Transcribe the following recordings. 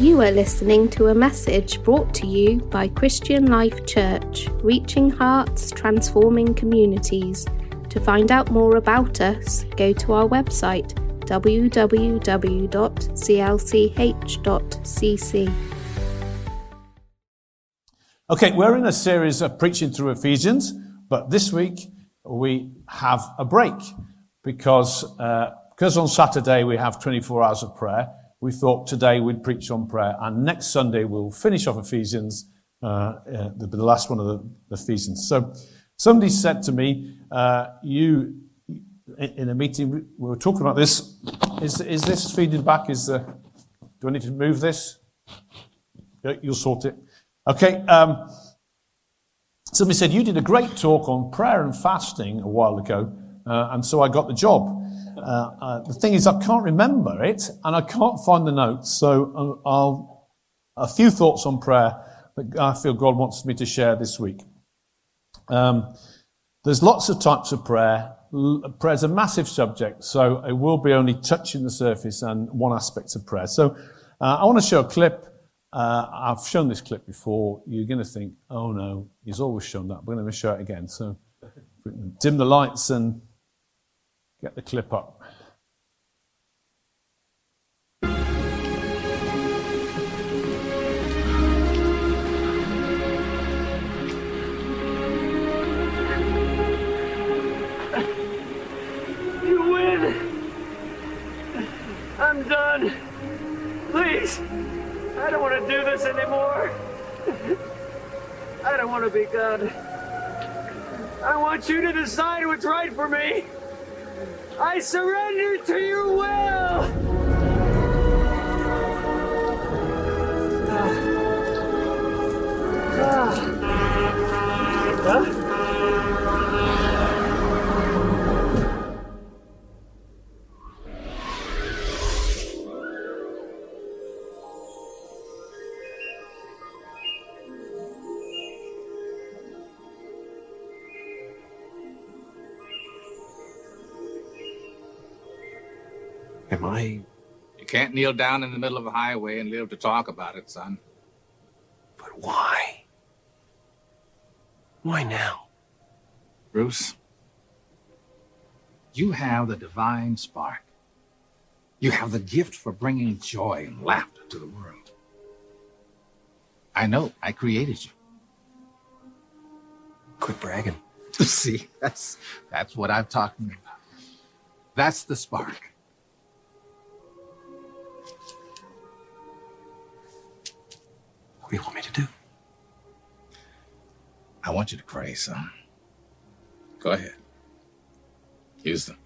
You are listening to a message brought to you by Christian Life Church, reaching hearts, transforming communities. To find out more about us, go to our website www.clch.cc. Okay, we're in a series of preaching through Ephesians, but this week we have a break because on Saturday we have 24 hours of prayer. We thought today we'd preach on prayer, and next Sunday we'll finish off Ephesians, the last one of the Ephesians. So somebody said to me, in a meeting, we were talking about this, is this feeding back? Do I need to move this? You'll sort it. Okay, somebody said, you did a great talk on prayer and fasting a while ago, and so I got the job. The thing is, I can't remember it, and I can't find the notes, so a few thoughts on prayer that I feel God wants me to share this week. There's lots of types of prayer. Prayer is a massive subject, so it will be only touching the surface and one aspect of prayer. So I want to show a clip. I've shown this clip before. You're going to think, oh no, he's always shown that. We're going to show it again. So dim the lights and get the clip up. You win! I'm done. Please, I don't want to do this anymore. I don't want to be God. I want you to decide what's right for me. I surrender to your will! You can't kneel down in the middle of a highway and live to talk about it, son. But why? Why now? Bruce, you have the divine spark. You have the gift for bringing joy and laughter to the world. I know, I created you. Quit bragging. See, that's what I'm talking about. That's the spark. What do you want me to do? I want you to pray, son. Go ahead. Use them.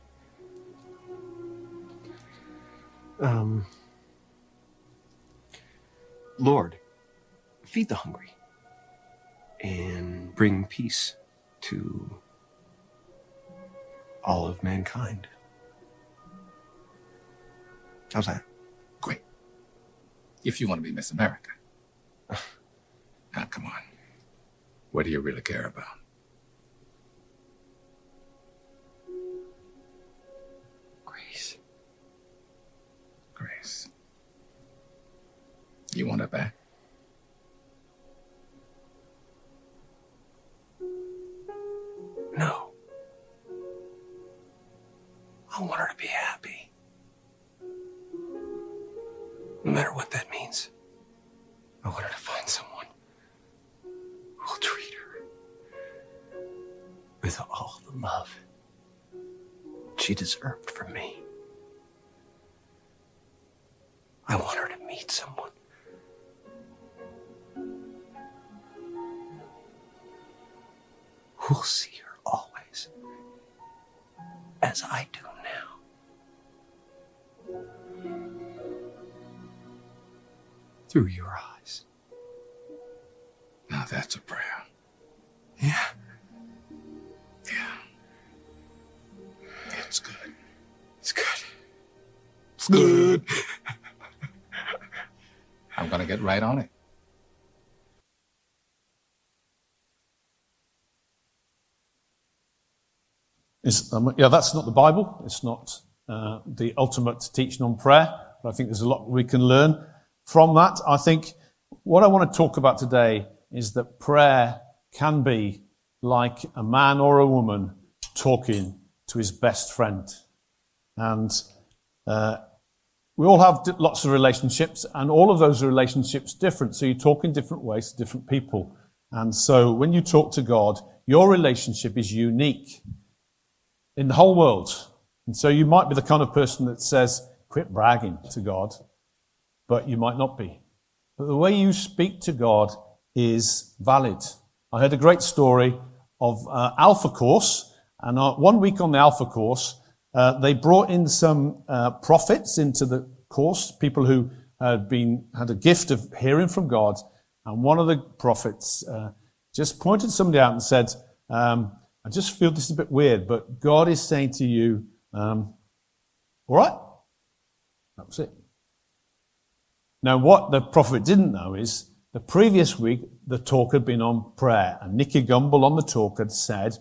Lord, feed the hungry and bring peace to all of mankind. How's that? Great. If you want to be Miss America. Now, come on. What do you really care about? Grace. Grace. You want it back? No. I want her to be happy. No matter what that means. I want her to find someone who will treat her with all the love she deserved from me. I want her to meet someone who'll see her always as I do now. Through your eyes. Now that's a prayer. Yeah. Yeah. It's good. It's good. It's good. I'm going to get right on it. That's not the Bible. It's not the ultimate teaching on prayer. But I think there's a lot we can learn from that, I think what I want to talk about today is that prayer can be like a man or a woman talking to his best friend. And we all have lots of relationships, and all of those relationships different. So you talk in different ways to different people. And so when you talk to God, your relationship is unique in the whole world. And so you might be the kind of person that says, quit bragging to God, but you might not be. But the way you speak to God is valid. I heard a great story of Alpha Course, and 1 week on the Alpha Course, they brought in some prophets into the course, people who had a gift of hearing from God. And one of the prophets just pointed somebody out and said, I just feel this is a bit weird, but God is saying to you, all right? That was it. Now, what the prophet didn't know is the previous week, the talk had been on prayer. And Nicky Gumbel on the talk had said,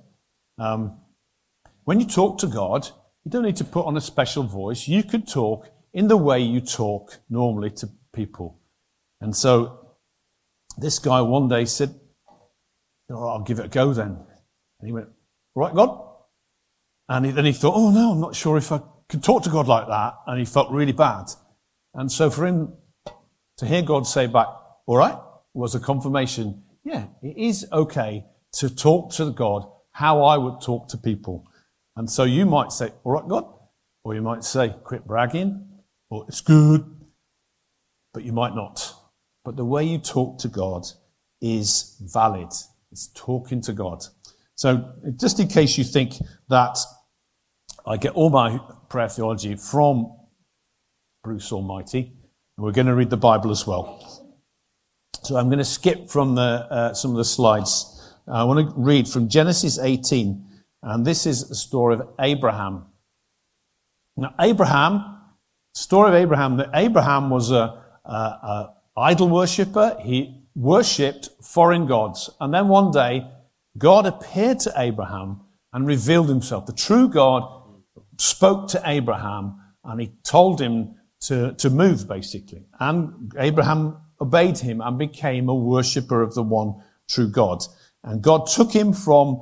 when you talk to God, you don't need to put on a special voice. You could talk in the way you talk normally to people. And so this guy one day said, oh, I'll give it a go then. And he went, all right, God? And then he thought, oh no, I'm not sure if I can talk to God like that. And he felt really bad. And so for him to hear God say back, all right, was a confirmation. Yeah, it is okay to talk to God how I would talk to people. And so you might say, all right, God, or you might say, quit bragging, or it's good, but you might not. But the way you talk to God is valid. It's talking to God. So just in case you think that I get all my prayer theology from Bruce Almighty, we're going to read the Bible as well. So I'm going to skip from some of the slides. I want to read from Genesis 18, and this is the story of Abraham. Now, story of Abraham, that Abraham was a idol worshipper. He worshipped foreign gods. And then one day, God appeared to Abraham and revealed himself. The true God spoke to Abraham, and he told him to move, basically. And Abraham obeyed him and became a worshipper of the one true God. And God took him from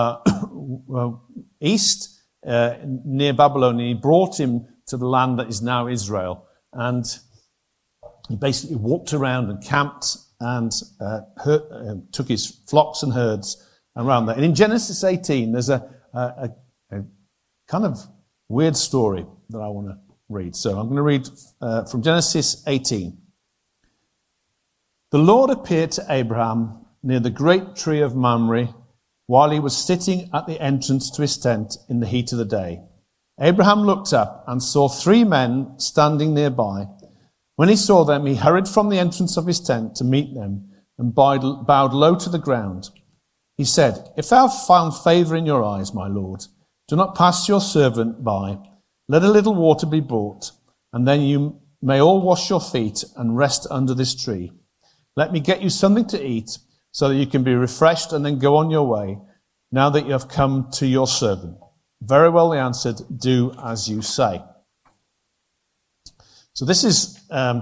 east near Babylon, and he brought him to the land that is now Israel. And he basically walked around and camped and took his flocks and herds around there. And in Genesis 18, there's a kind of weird story that I want to read. So I'm going to read from Genesis 18. The Lord appeared to Abraham near the great tree of Mamre while he was sitting at the entrance to his tent in the heat of the day. Abraham looked up and saw 3 men standing nearby. When he saw them, he hurried from the entrance of his tent to meet them and bowed low to the ground. He said, "If I have found favor in your eyes, my Lord, do not pass your servant by. Let a little water be brought, and then you may all wash your feet and rest under this tree. Let me get you something to eat so that you can be refreshed and then go on your way, now that you have come to your servant." Very well, he answered, "Do as you say." So this is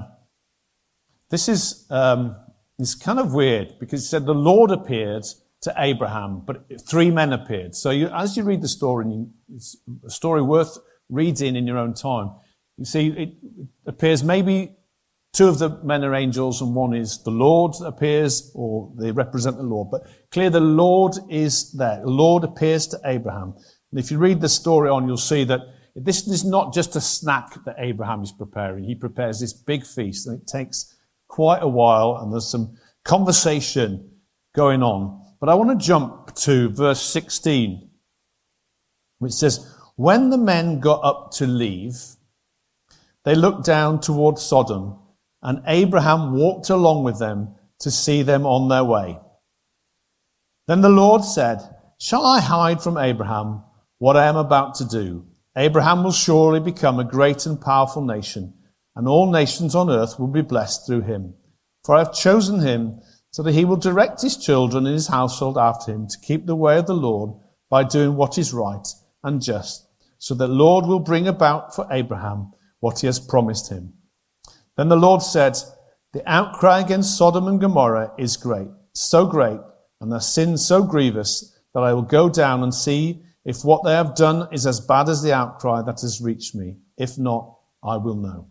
kind of weird, because it said the Lord appeared to Abraham, but 3 men appeared. So as you read the story, it's a story worth reading in your own time. You see, it appears maybe 2 of the men are angels and 1 is the Lord appears, or they represent the Lord. But clear, the Lord is there. The Lord appears to Abraham. And if you read the story on, you'll see that this is not just a snack that Abraham is preparing. He prepares this big feast, and it takes quite a while, and there's some conversation going on. But I want to jump to verse 16, which says, when the men got up to leave, they looked down toward Sodom, and Abraham walked along with them to see them on their way. Then the Lord said, "Shall I hide from Abraham what I am about to do? Abraham will surely become a great and powerful nation, and all nations on earth will be blessed through him. For I have chosen him so that he will direct his children and his household after him to keep the way of the Lord by doing what is right and just, so that the Lord will bring about for Abraham what he has promised him." Then the Lord said, The outcry against Sodom and Gomorrah is great, so great, and their sin so grievous that I will go down and see if what they have done is as bad as the outcry that has reached me. If not, I will know.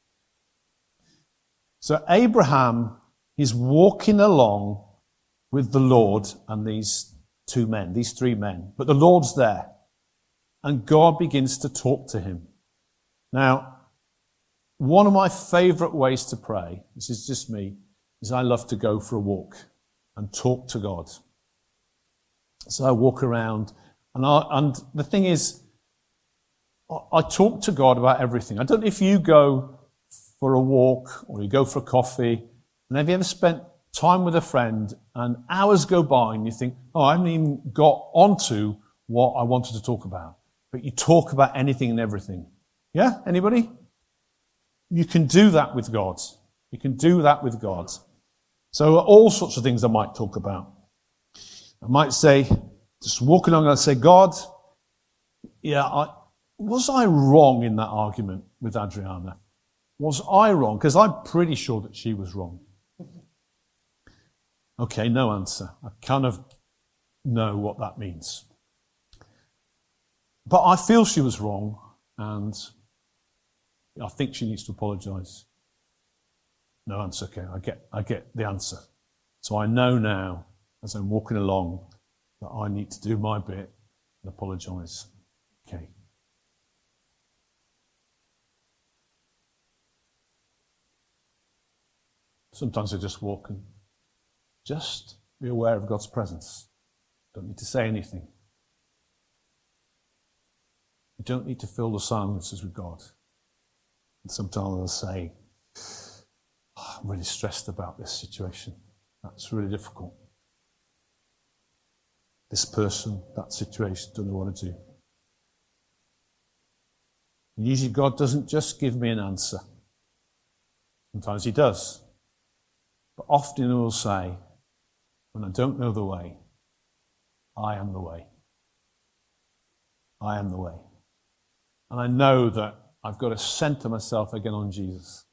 So Abraham is walking along with the Lord and these three men, but the Lord's there, and God begins to talk to him. Now, one of my favourite ways to pray, this is just me, is I love to go for a walk and talk to God. So I walk around, and the thing is, I talk to God about everything. I don't know if you go for a walk or you go for a coffee, and have you ever spent time with a friend and hours go by and you think, oh, I haven't even got onto what I wanted to talk about. But you talk about anything and everything. Yeah? Anybody? You can do that with God. You can do that with God. So all sorts of things I might talk about. I might say, just walking along, I'd say, God, was I wrong in that argument with Adriana? Was I wrong? Because I'm pretty sure that she was wrong. Okay, no answer. I kind of know what that means. But I feel she was wrong, and I think she needs to apologise. No answer. Okay, I get the answer. So I know now, as I'm walking along, that I need to do my bit and apologise. Okay. Sometimes I just walk and just be aware of God's presence. Don't need to say anything. You don't need to fill the silences with God. And sometimes I'll say, I'm really stressed about this situation. That's really difficult. This person, that situation, don't know what to do. And usually God doesn't just give me an answer. Sometimes he does. But often he will say, when I don't know the way, I am the way. I am the way. And I know that I've got to center myself again on Jesus.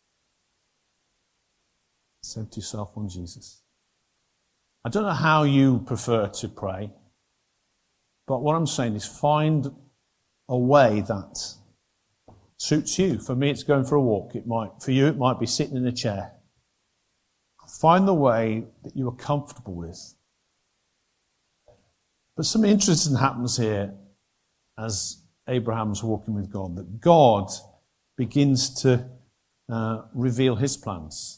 Center yourself on Jesus. I don't know how you prefer to pray, but what I'm saying is find a way that suits you. For me, it's going for a walk. For you, it might be sitting in a chair. Find the way that you are comfortable with. But something interesting happens here as Abraham's walking with God, that God begins to reveal his plans.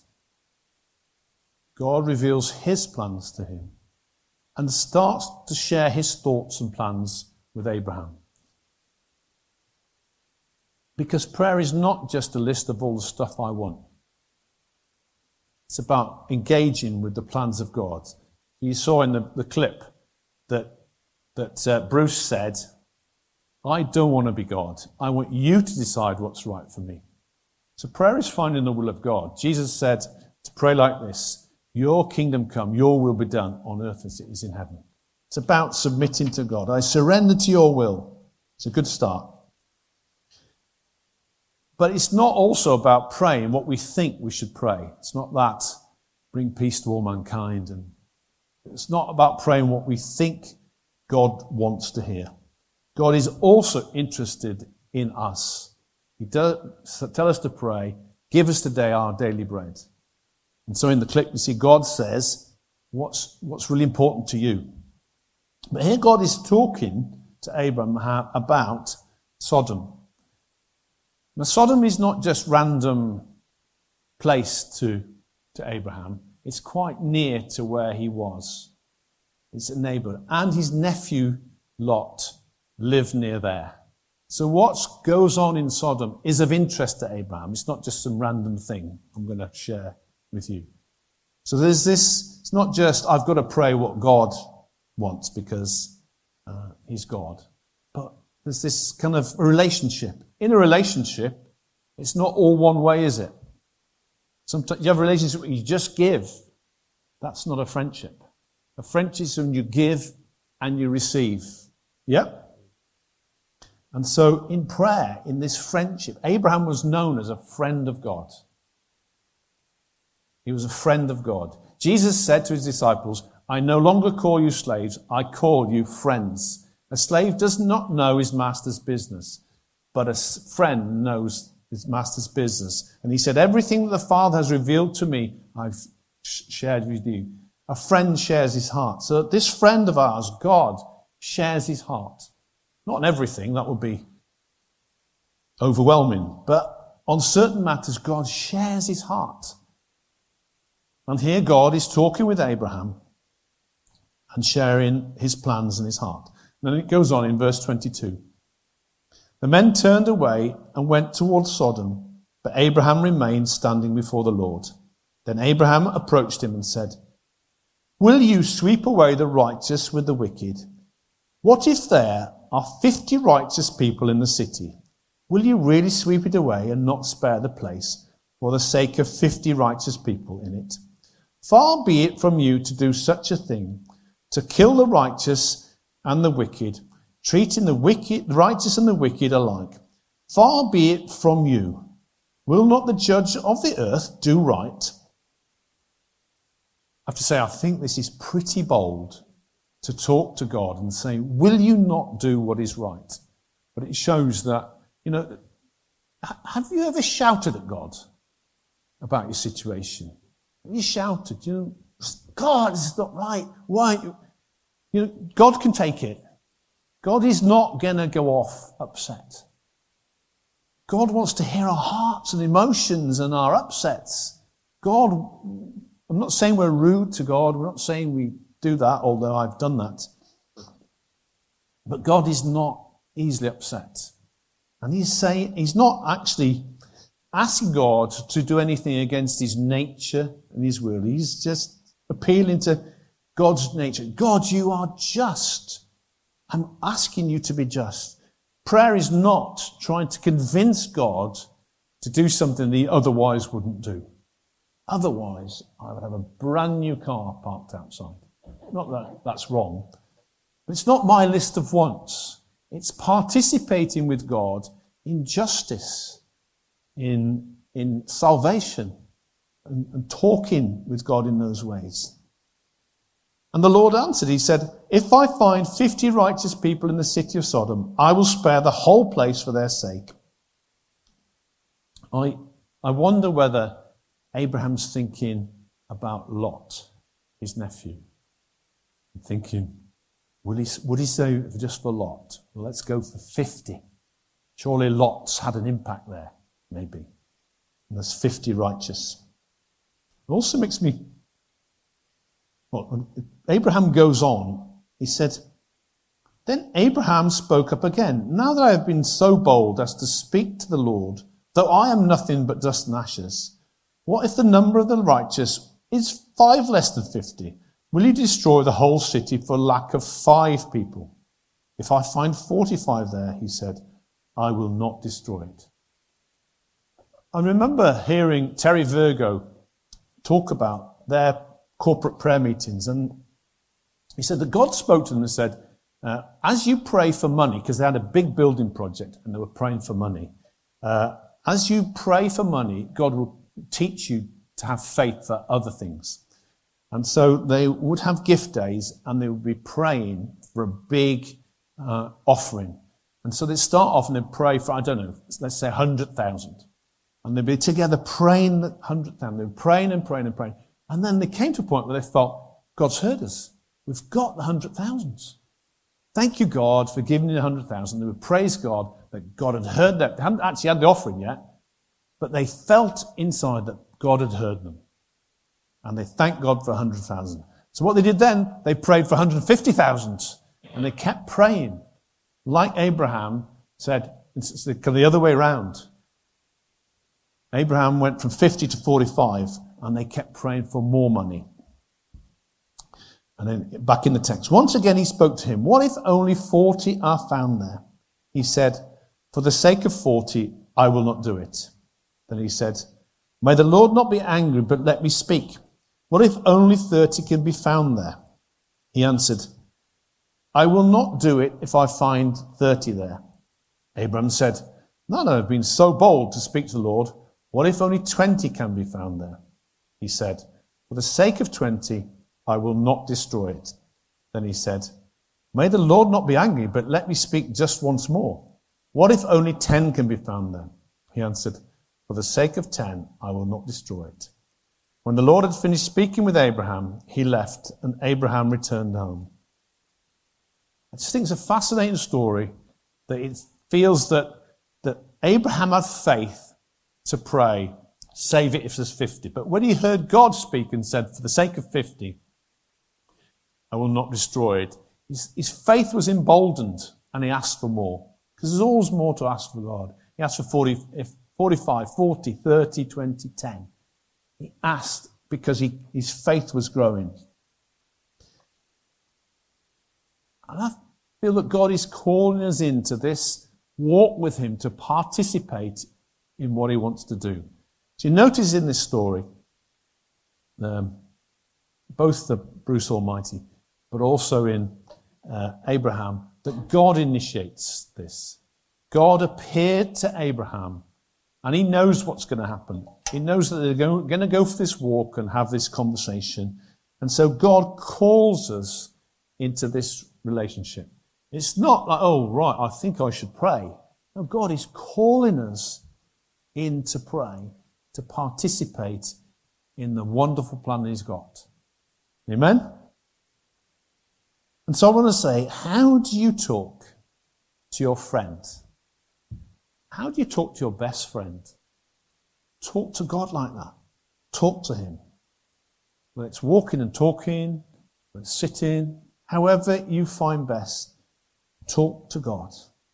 God reveals his plans to him and starts to share his thoughts and plans with Abraham. Because prayer is not just a list of all the stuff I want. It's about engaging with the plans of God. You saw in the clip that Bruce said, I don't want to be God. I want you to decide what's right for me. So prayer is finding the will of God. Jesus said to pray like this, your kingdom come, your will be done on earth as it is in heaven. It's about submitting to God. I surrender to your will. It's a good start. But it's not also about praying what we think we should pray. It's not that, bring peace to all mankind. And it's not about praying what we think God wants to hear. God is also interested in us. He does tell us to pray, give us today our daily bread. And so in the clip, you see God says, what's really important to you? But here God is talking to Abraham about Sodom. Now, Sodom is not just random place to Abraham. It's quite near to where he was. It's a neighbour. And his nephew, Lot, lived near there. So what goes on in Sodom is of interest to Abraham. It's not just some random thing I'm going to share with you. So there's this, it's not just I've got to pray what God wants because he's God. But there's this kind of relationship. In a relationship, it's not all one way, is it? Sometimes you have a relationship where you just give. That's not a friendship. A friendship is when you give and you receive. Yep. And so in prayer, in this friendship, Abraham was known as a friend of God. He was a friend of God. Jesus said to his disciples, I no longer call you slaves, I call you friends. A slave does not know his master's business, but a friend knows his master's business. And he said, everything that the Father has revealed to me, I've shared with you. A friend shares his heart. So this friend of ours, God, shares his heart. Not on everything, that would be overwhelming. But on certain matters, God shares his heart. And here God is talking with Abraham and sharing his plans and his heart. And then it goes on in verse 22. The men turned away and went towards Sodom, but Abraham remained standing before the Lord. Then Abraham approached him and said, will you sweep away the righteous with the wicked? What if there are 50 righteous people in the city? Will you really sweep it away and not spare the place for the sake of 50 righteous people in it? Far be it from you to do such a thing, to kill the righteous and the wicked, treating the righteous and the wicked alike. Far be it from you. Will not the judge of the earth do right? I have to say, I think this is pretty bold to talk to God and say, will you not do what is right? But it shows that, have you ever shouted at God about your situation? Have you shouted, God, this is not right. Why? God can take it. God is not going to go off upset. God wants to hear our hearts and emotions and our upsets. God, I'm not saying we're rude to God. We're not saying we do that, although I've done that. But God is not easily upset. And he's not actually asking God to do anything against his nature and his will. He's just appealing to God's nature. God, you are just. I'm asking you to be just. Prayer is not trying to convince God to do something he otherwise wouldn't do. Otherwise, I would have a brand new car parked outside. Not that that's wrong. But it's not my list of wants. It's participating with God in justice, in salvation, and talking with God in those ways. And the Lord answered, he said, if I find 50 righteous people in the city of Sodom, I will spare the whole place for their sake. I wonder whether Abraham's thinking about Lot, his nephew. I'm thinking, would he say just for Lot? Well, let's go for 50. Surely Lot's had an impact there, maybe. And there's 50 righteous. It also makes me... Well, Abraham goes on. He said, then Abraham spoke up again. Now that I have been so bold as to speak to the Lord, though I am nothing but dust and ashes, what if the number of the righteous is 5 less than 50? Will you destroy the whole city for lack of 5 people? If I find 45 there, he said, I will not destroy it. I remember hearing Terry Virgo talk about their corporate prayer meetings, and he said that God spoke to them and said, as you pray for money, because they had a big building project and they were praying for money, as you pray for money, God will teach you to have faith for other things. And so they would have gift days and they would be praying for a big offering. And so they'd start off and they'd pray for, let's say 100,000. And they'd be together praying 100,000. They'd be praying and praying and praying. And then they came to a point where they felt, God's heard us. We've got the 100,000. Thank you, God, for giving you the 100,000. They would praise God that God had heard that. They hadn't actually had the offering yet, but they felt inside that God had heard them. And they thanked God for 100,000. So what they did then, they prayed for 150,000. And they kept praying. Like Abraham said, it's the other way around. Abraham went from 50 to 45, and they kept praying for more money. And then back in the text, once again he spoke to him. What if only 40 are found there? He said, for the sake of 40, I will not do it. Then he said, may the Lord not be angry, but let me speak. What if only 30 can be found there? He answered, I will not do it if I find 30 there. Abraham said, no, I've been so bold to speak to the Lord. What if only 20 can be found there? he said, "For the sake of 20, I will not destroy it." Then he said, "May the Lord not be angry, but let me speak just once more. What if only 10 can be found then?" He answered, "For the sake of 10, I will not destroy it." When the Lord had finished speaking with Abraham, he left, and Abraham returned home. I just think it's a fascinating story that it feels that Abraham had faith to pray, save it if there's 50. But when he heard God speak and said, "For the sake of 50, I will not destroy it," his faith was emboldened and he asked for more. Because there's always more to ask for God. He asked for 45, 40, 30, 20, 10. He asked because his faith was growing. And I feel that God is calling us into this walk with him to participate in what he wants to do. So you notice in this story, both the Bruce Almighty, but also in Abraham, that God initiates this. God appeared to Abraham, and he knows what's going to happen. He knows that they're going to go for this walk and have this conversation. And so God calls us into this relationship. It's not like, "Oh, right, I think I should pray." No, God is calling us in to pray, to participate in the wonderful plan he's got. Amen? And so I want to say, how do you talk to your friend? How do you talk to your best friend? Talk to God like that. Talk to him. Whether it's walking and talking, whether it's sitting, however you find best, talk to God.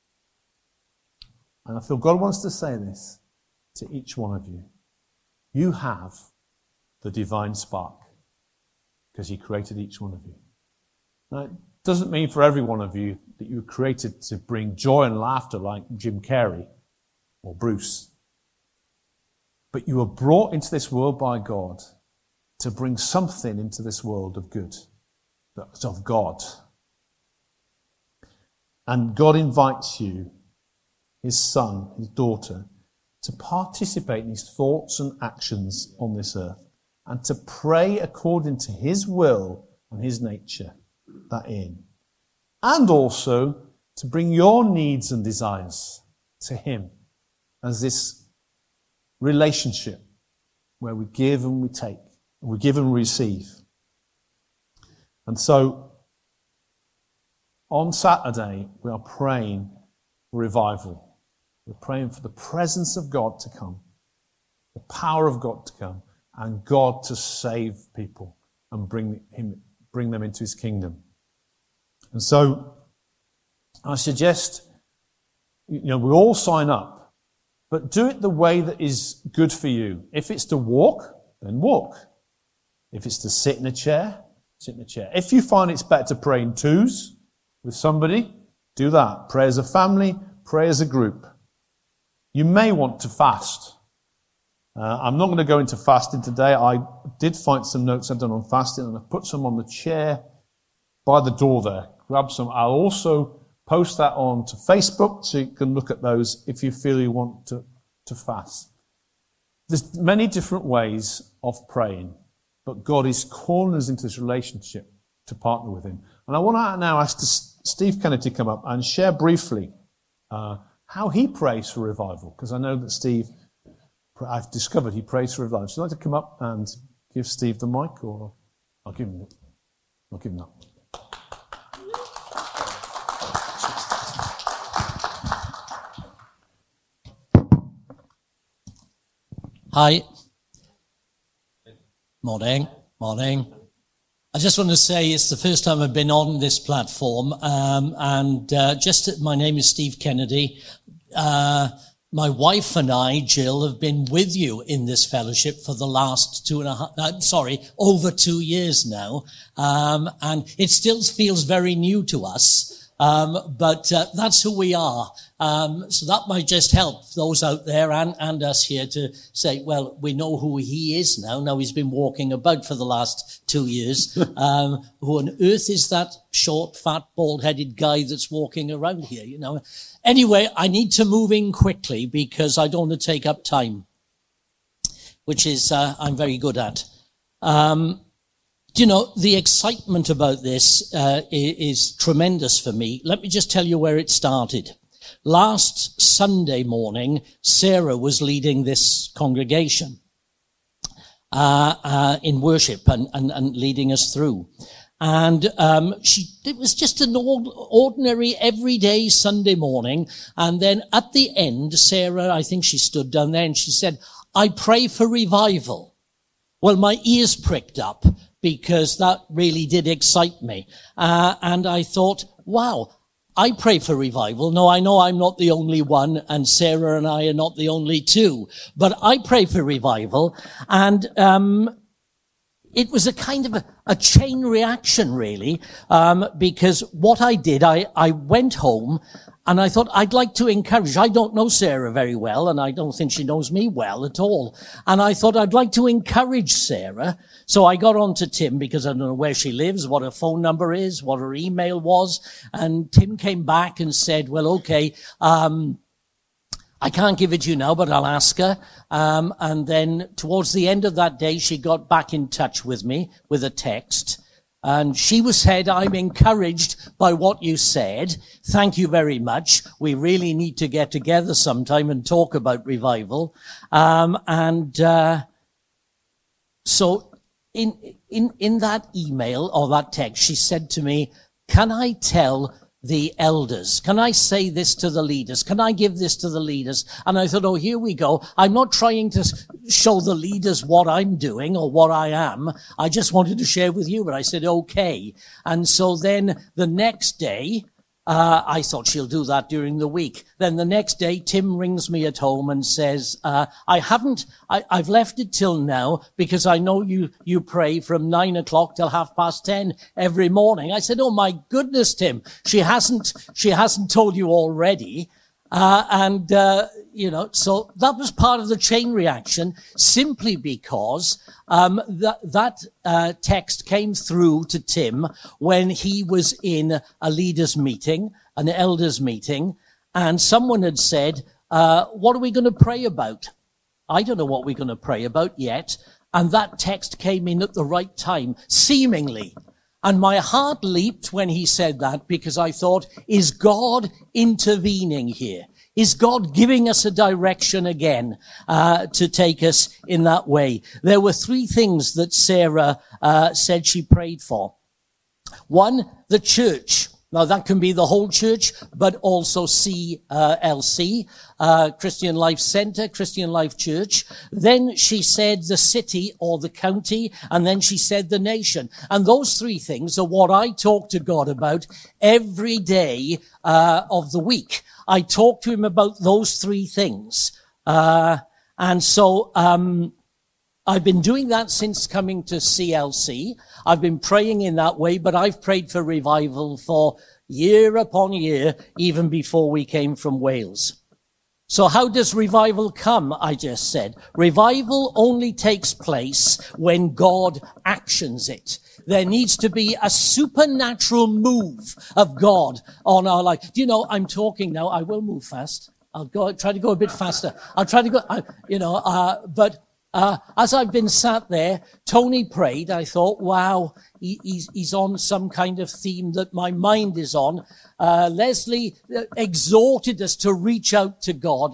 And I feel God wants to say this to each one of you. You have the divine spark because he created each one of you. Now, it doesn't mean for every one of you that you were created to bring joy and laughter like Jim Carrey or Bruce. But you were brought into this world by God to bring something into this world of good, that's of God. And God invites you, his son, his daughter, to participate in his thoughts and actions on this earth and to pray according to his will and his nature that in. And also to bring your needs and desires to him as this relationship where we give and we take, we give and receive. And so on Saturday, we are praying for revival. We're praying for the presence of God to come, the power of God to come, and God to save people and bring them into his kingdom. And so I suggest, we all sign up, but do it the way that is good for you. If it's to walk, then walk. If it's to sit in a chair, sit in a chair. If you find it's better to pray in twos with somebody, do that. Pray as a family, pray as a group. You may want to fast. I'm not going to go into fasting today. I did find some notes I've done on fasting, and I put some on the chair by the door there. Grab some. I'll also post that on to Facebook so you can look at those if you feel you want to fast. There's many different ways of praying, but God is calling us into this relationship to partner with him. And I want to now ask Steve Kennedy to come up and share briefly how he prays for revival, because I know that Steve, I've discovered he prays for revival. So I'd like to come up and give Steve the mic, or I'll give him that. Hi. Morning. I just want to say it's the first time I've been on this platform, my name is Steve Kennedy. My wife and I, Jill, have been with you in this fellowship for the last over 2 years now. And it still feels very new to us. But that's who we are. So that might just help those out there and us here to say, well, we know who he is now. Now he's been walking about for the last 2 years. Who on earth is that short, fat, bald-headed guy that's walking around here, Anyway, I need to move in quickly because I don't want to take up time, which is I'm very good at. The excitement about this is tremendous for me. Let me just tell you where it started. Last Sunday morning, Sarah was leading this congregation in worship and leading us through. And it was just an ordinary, everyday Sunday morning. And then at the end, Sarah, I think she stood down there and she said, "I pray for revival." Well, my ears pricked up because that really did excite me. And I thought, wow, I pray for revival. No, I know I'm not the only one, and Sarah and I are not the only two, but I pray for revival. And it was a kind of a chain reaction, really, because what I did, I went home and I thought I'd like to encourage. I don't know Sarah very well, and I don't think she knows me well at all. And I thought I'd like to encourage Sarah. So I got on to Tim, because I don't know where she lives, what her phone number is, what her email was. And Tim came back and said, well, okay, I can't give it to you now, but I'll ask her. And then towards the end of that day, she got back in touch with me with a text. And she said, "I'm encouraged by what you said. Thank you very much. We really need to get together sometime and talk about revival." So in that email or that text, she said to me, "Can I tell the elders? Can I say this to the leaders? Can I give this to the leaders?" And I thought, oh, here we go. I'm not trying to show the leaders what I'm doing or what I am. I just wanted to share with you, but I said, okay. And so then the next day, I thought she'll do that during the week. Then the next day, Tim rings me at home and says, I've left it till now because I know you pray from 9 o'clock till 10:30 every morning. I said, oh my goodness, Tim, she hasn't told you already. So that was part of the chain reaction, simply because that text came through to Tim when he was in a leaders meeting, an elders meeting, and someone had said, what are we going to pray about? I don't know what we're going to pray about yet. And that text came in at the right time, seemingly. And my heart leaped when he said that, because I thought, is God intervening here? Is God giving us a direction again to take us in that way? There were 3 things that Sarah said she prayed for. One, the church. Now, that can be the whole church, but also CLC, Christian Life Center, Christian Life Church. Then she said the city or the county, and then she said the nation. And those 3 things are what I talk to God about every day of the week. I talk to him about those 3 things. And so I've been doing that since coming to CLC. I've been praying in that way, but I've prayed for revival for year upon year, even before we came from Wales. So how does revival come? I just said. Revival only takes place when God actions it. There needs to be a supernatural move of God on our life. Do you know, I'm talking now. I will move fast. I'll try to go a bit faster. I'll try to go, as I've been sat there, Tony prayed. I thought, wow, he's on some kind of theme that my mind is on. Leslie exhorted us to reach out to God,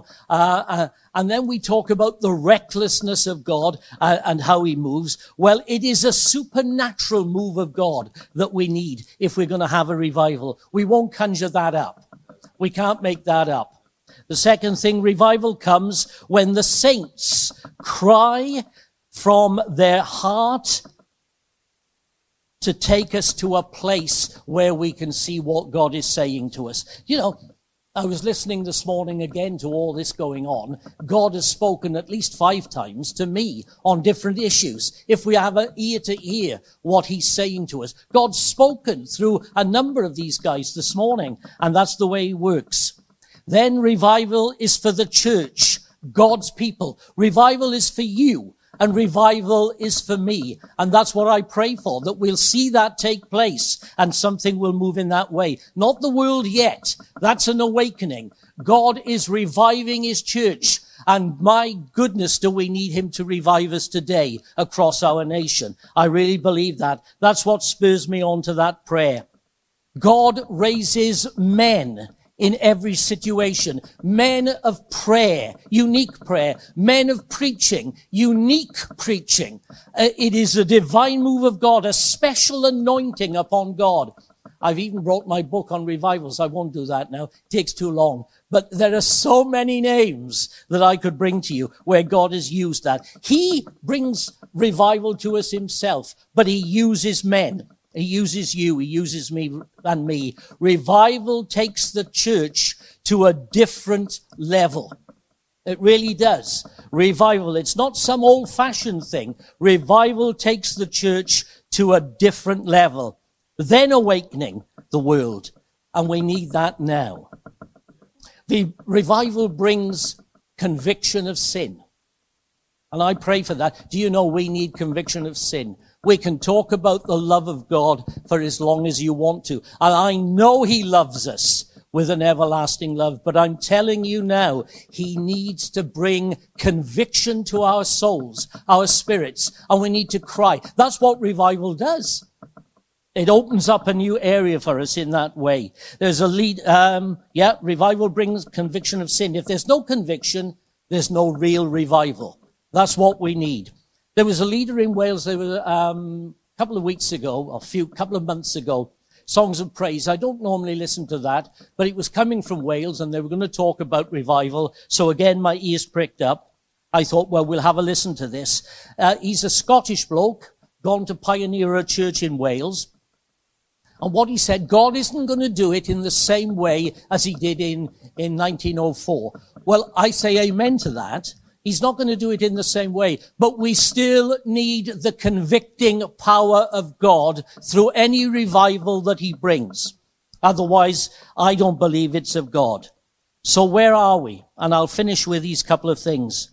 and then we talk about the recklessness of God and how he moves. Well, it is a supernatural move of God that we need if we're going to have a revival. We won't conjure that up. We can't make that up. The second thing, revival comes when the saints cry from their heart to take us to a place where we can see what God is saying to us. I was listening this morning again to all this going on. God has spoken at least 5 times to me on different issues. If we have an ear to hear what he's saying to us, God's spoken through a number of these guys this morning, and that's the way he works. Then revival is for the church, God's people. Revival is for you, and revival is for me. And that's what I pray for, that we'll see that take place and something will move in that way. Not the world yet. That's an awakening. God is reviving his church. And my goodness, do we need him to revive us today across our nation? I really believe that. That's what spurs me on to that prayer. God raises men in every situation. Men of prayer, unique prayer. Men of preaching, unique preaching. It is a divine move of God, a special anointing upon God. I've even wrote my book on revivals. I won't do that now. It takes too long. But there are so many names that I could bring to you where God has used that. He brings revival to us himself, but he uses men. He uses you. He uses me and me. Revival takes the church to a different level. It really does. Revival, it's not some old-fashioned thing. Revival takes the church to a different level. Then awakening the world. And we need that now. The revival brings conviction of sin. And I pray for that. Do you know we need conviction of sin? We can talk about the love of God for as long as you want to. And I know he loves us with an everlasting love. But I'm telling you now, he needs to bring conviction to our souls, our spirits. And we need to cry. That's what revival does. It opens up a new area for us in that way. There's a lead, revival brings conviction of sin. If there's no conviction, there's no real revival. That's what we need. There was a leader in Wales, there was a couple of months ago, Songs of Praise. I don't normally listen to that, but it was coming from Wales and they were going to talk about revival. So again, my ears pricked up. I thought, well, we'll have a listen to this. He's a Scottish bloke, gone to pioneer a church in Wales. And what he said, God isn't going to do it in the same way as he did in 1904. Well, I say amen to that. He's not going to do it in the same way, but we still need the convicting power of God through any revival that he brings. Otherwise, I don't believe it's of God. So where are we? And I'll finish with these couple of things.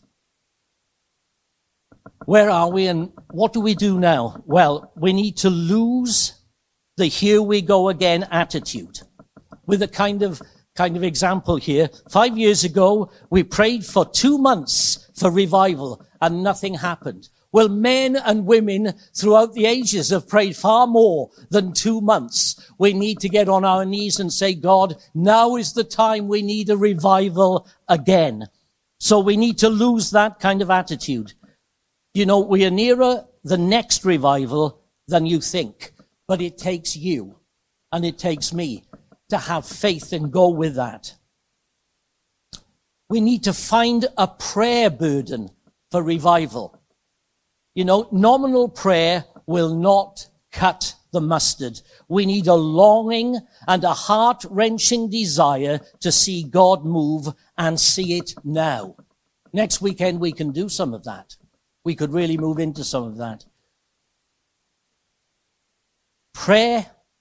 Where are we and what do we do now? Well, we need to lose the here we go again attitude. With a kind of example here. 5 years ago, we prayed for 2 months for revival and nothing happened. Well, men and women throughout the ages have prayed far more than 2 months. We need to get on our knees and say, God, now is the time we need a revival again. So we need to lose that kind of attitude. You know, we are nearer the next revival than you think. But it takes you and it takes me to have faith and go with that. We need to find a prayer burden for revival. You know, nominal prayer will not cut the mustard. We need a longing and a heart-wrenching desire to see God move and see it now. Next weekend we can do some of that. We could really move into some of that. Pray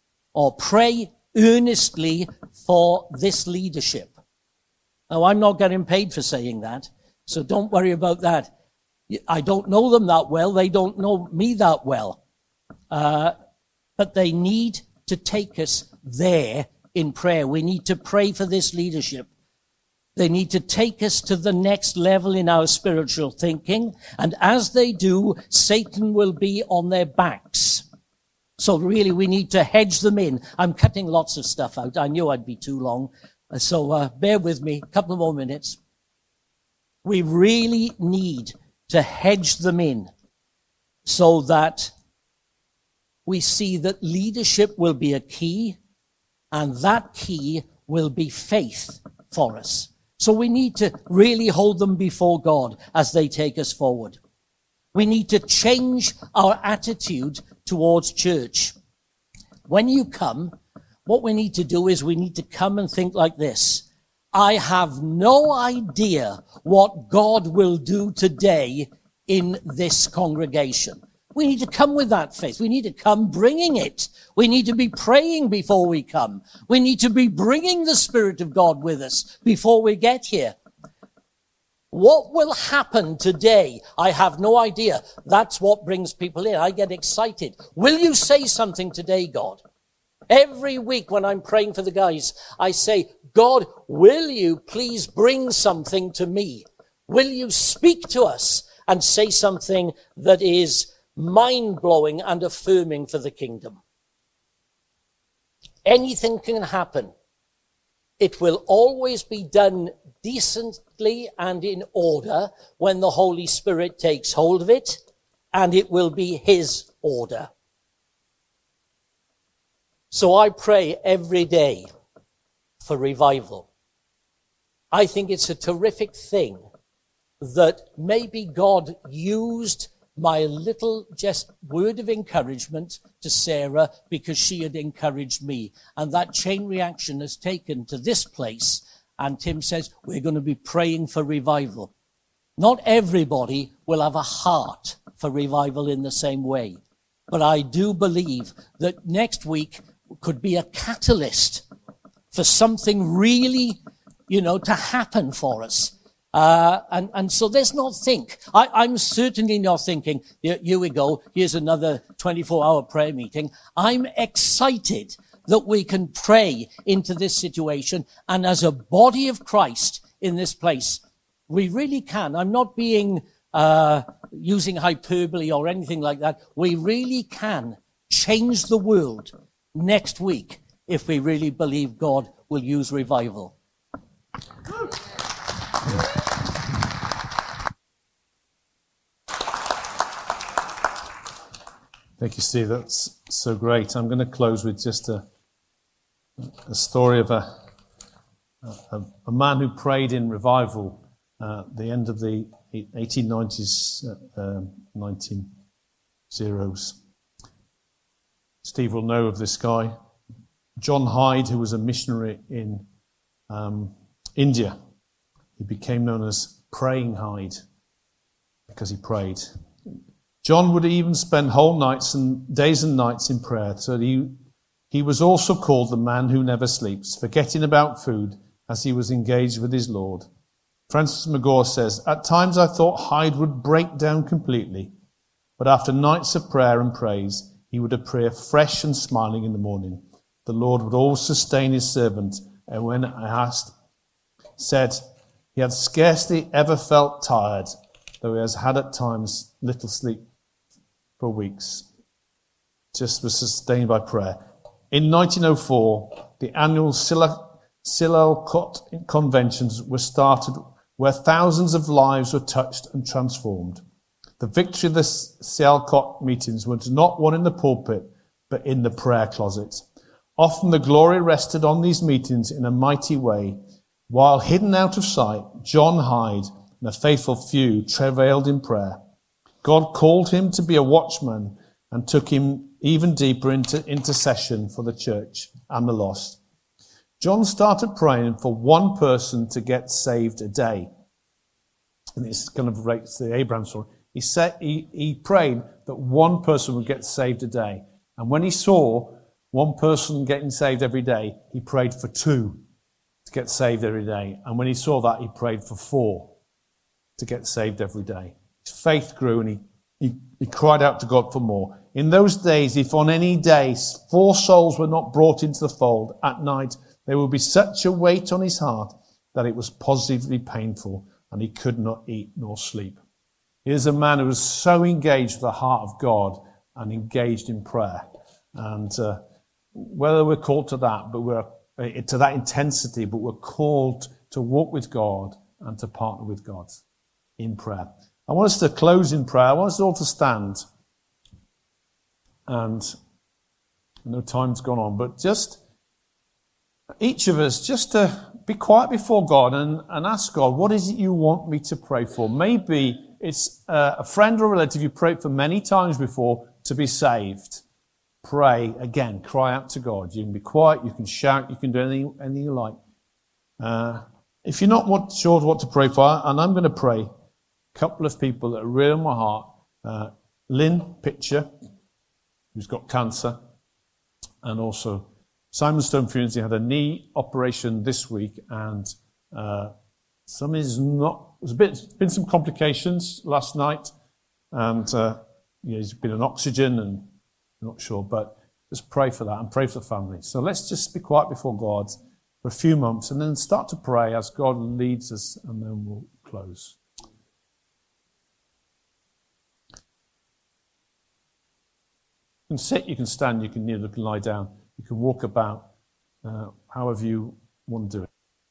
earnestly for this leadership. Now, I'm not getting paid for saying that, so don't worry about that. I don't know them that well. They don't know me that well. But they need to take us there in prayer. We need to pray for this leadership. They need to take us to the next level in our spiritual thinking. And as they do, Satan will be on their backs. So really, we need to hedge them in. I'm cutting lots of stuff out. I knew I'd be too long. So bear with me. A couple more minutes. We really need to hedge them in so that we see that leadership will be a key, and that key will be faith for us. So we need to really hold them before God as they take us forward. We need to change our attitude towards church. When you come, what we need to do is we need to come and think like this. I have no idea what God will do today in this congregation. We need to come with that faith. We need to come bringing it. We need to be praying before we come. We need to be bringing the Spirit of God with us before we get here. What will happen today? I have no idea. That's what brings people in. I get excited. Will you say something today, God? Every week when I'm praying for the guys, I say, God, will you please bring something to me? Will you speak to us and say something that is mind-blowing and affirming for the kingdom? Anything can happen. It will always be done decently and in order when the Holy Spirit takes hold of it, and it will be his order. So I pray every day for revival. I think it's a terrific thing that maybe God used my little just word of encouragement to Sarah because she had encouraged me. And that chain reaction has taken to this place. And Tim says, we're going to be praying for revival. Not everybody will have a heart for revival in the same way. But I do believe that next week could be a catalyst for something really, to happen for us. And so let's not think. I'm certainly not thinking, here we go, here's another 24-hour prayer meeting. I'm excited that we can pray into this situation. And as a body of Christ in this place, we really can. I'm not being using hyperbole or anything like that. We really can change the world next week if we really believe God will use revival. Thank you, Steve. That's so great. I'm going to close with just a story of a man who prayed in revival at the end of the 1890s, 1900s. Steve will know of this guy, John Hyde, who was a missionary in India. He became known as Praying Hyde because he prayed. John would even spend whole nights and days and nights in prayer, so he was also called the man who never sleeps, forgetting about food as he was engaged with his Lord. Francis McGaw says, at times I thought Hyde would break down completely, but after nights of prayer and praise, he would appear fresh and smiling in the morning. The Lord would always sustain his servant, and when I asked, said he had scarcely ever felt tired, though he has had at times little sleep for weeks. Just was sustained by prayer. In 1904, the annual Sialkot conventions were started, where thousands of lives were touched and transformed. The victory of the Sialkot meetings was not won in the pulpit, but in the prayer closet. Often the glory rested on these meetings in a mighty way. While hidden out of sight, John Hyde and a faithful few travailed in prayer. God called him to be a watchman and took him even deeper into intercession for the church and the lost. John started praying for one person to get saved a day. And this kind of relates to the Abraham story. He prayed that one person would get saved a day. And when he saw one person getting saved every day, he prayed for two to get saved every day. And when he saw that, he prayed for four to get saved every day. His faith grew and he cried out to God for more. In those days, if on any day 4 souls were not brought into the fold at night, there would be such a weight on his heart that it was positively painful and he could not eat nor sleep. Here's a man who was so engaged with the heart of God and engaged in prayer. And whether we're called to that, but we're to that intensity, but we're called to walk with God and to partner with God in prayer. I want us to close in prayer. I want us all to stand. And I know time's gone on, but just each of us, just to be quiet before God and ask God, what is it you want me to pray for? Maybe it's a friend or relative you prayed for many times before to be saved. Pray again, cry out to God. You can be quiet, you can shout, you can do anything you like. If you're not sure what to pray for, and I'm going to pray, a couple of people that are real in my heart. Lynn Pitcher, who's got cancer, and also Simon Stone Funes. He had a knee operation this week, and there's been some complications last night, and he's been on oxygen, and I'm not sure, but just pray for that and pray for the family. So let's just be quiet before God for a few moments, and then start to pray as God leads us, and then we'll close. can sit, you can stand, you can kneel, you can lie down, you can walk about, however you want to do it.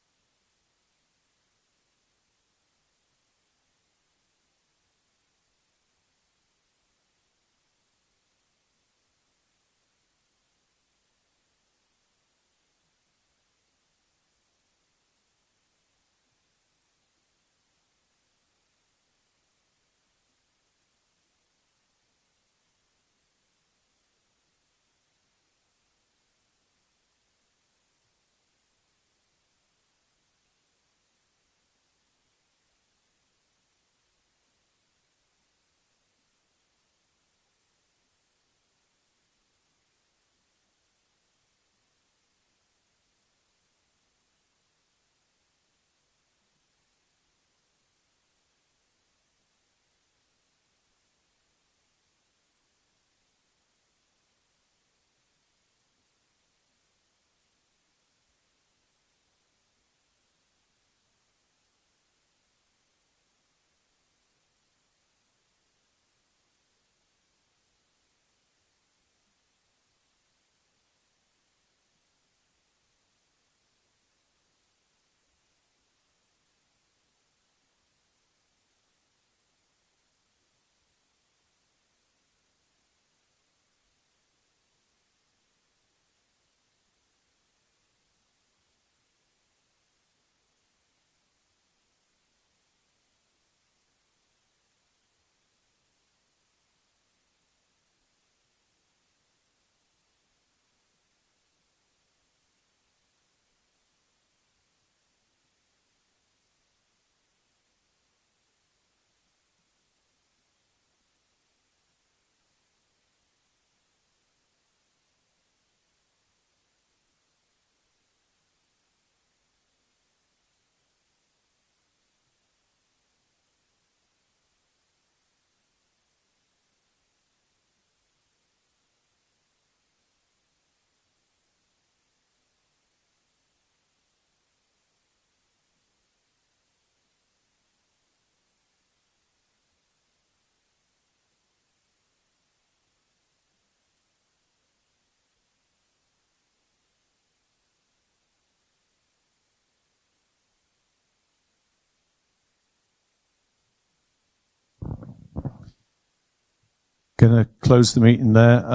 Going to close the meeting there.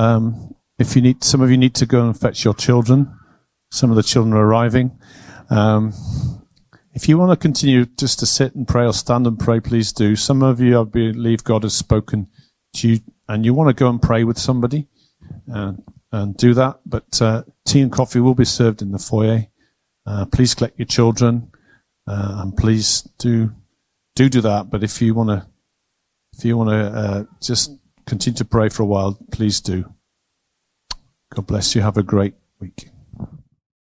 If you need, some of you need to go and fetch your children. Some of the children are arriving. If you want to continue just to sit and pray or stand and pray, please do. Some of you, I believe God has spoken to you, and you want to go and pray with somebody, and do that. But tea and coffee will be served in the foyer. Please collect your children, and please do that. But if you want to just continue to pray for a while, please do. God bless you. Have a great week.